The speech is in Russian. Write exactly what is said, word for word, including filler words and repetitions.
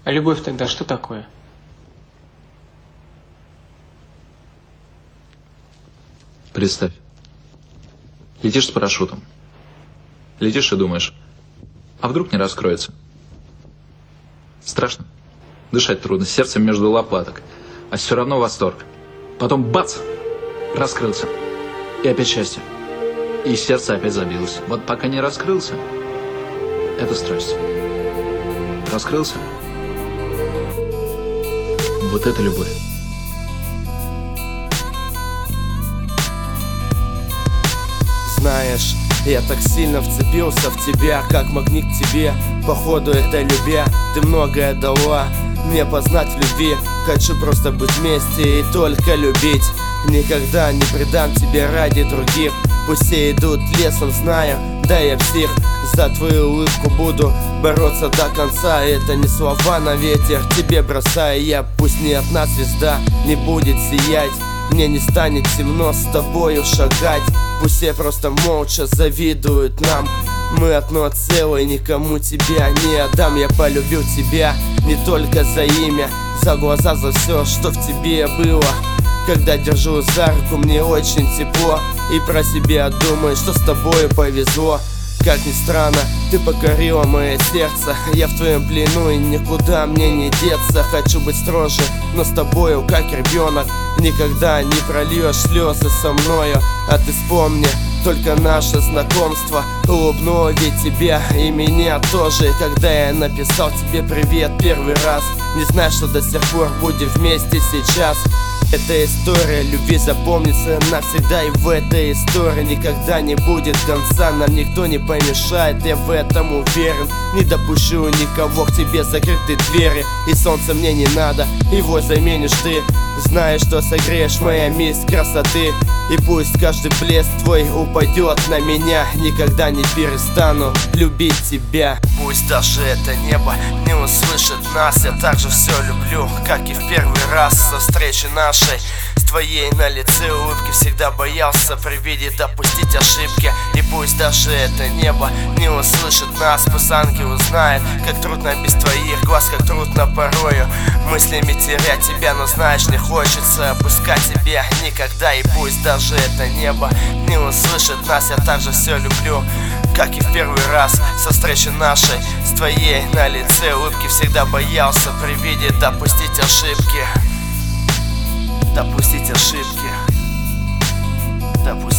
А любовь тогда что такое? Представь, летишь с парашютом. Летишь и думаешь, а вдруг не раскроется? Страшно. Дышать трудно, сердце между лопаток. А все равно восторг. Потом бац! Раскрылся. И опять счастье. И сердце опять забилось. Вот пока не раскрылся, это страсть. Раскрылся. Вот это любовь. Знаешь, я так сильно вцепился в тебя, как магнит к тебе. Походу это любя, ты многое дала мне познать в любви. Хочу просто быть вместе и только любить. Никогда не предам тебе ради других. Пусть все идут лесом, знаю, да я псих. За твою улыбку буду бороться до конца. Это не слова на ветер, тебе бросаю я. Пусть ни одна звезда не будет сиять, мне не станет темно с тобою шагать. Пусть все просто молча завидуют нам. Мы одно целое, никому тебя не отдам. Я полюбил тебя не только за имя, за глаза, за все, что в тебе было. Когда держу за руку, мне очень тепло. И про себя думаю, что с тобою повезло. Как ни странно, ты покорила мое сердце. Я в твоем плену и никуда мне не деться. Хочу быть строже, но с тобою как ребенок. Никогда не прольешь слезы со мною. А ты вспомни только наше знакомство. Улыбнула ведь тебя и меня тоже, когда я написал тебе привет первый раз. Не знаю, что до сих пор будем вместе сейчас. Эта история любви запомнится навсегда. И в этой истории никогда не будет конца. Нам никто не помешает, я в этом уверен. Не допущу никого к тебе закрытой двери. И солнца мне не надо, его заменишь ты. Знаешь, что согреешь моя месть красоты. И пусть каждый блеск твой упадет на меня, никогда не перестану любить тебя. Пусть даже это небо не услышит нас. Я также все люблю, как и в первый раз со встречи нашей. С твоей на лице улыбки всегда боялся при виде допустить ошибки. И пусть даже это небо не услышит нас. Пусть ангел узнает, как трудно без твоих глаз, как трудно порою мыслями терять тебя. Но знаешь, не хочется опускать тебя никогда. И пусть даже это небо не услышит нас. Я также все люблю, как и в первый раз со встречи нашей. С твоей на лице улыбки всегда боялся при виде допустить ошибки. Допустить ошибки. Допустить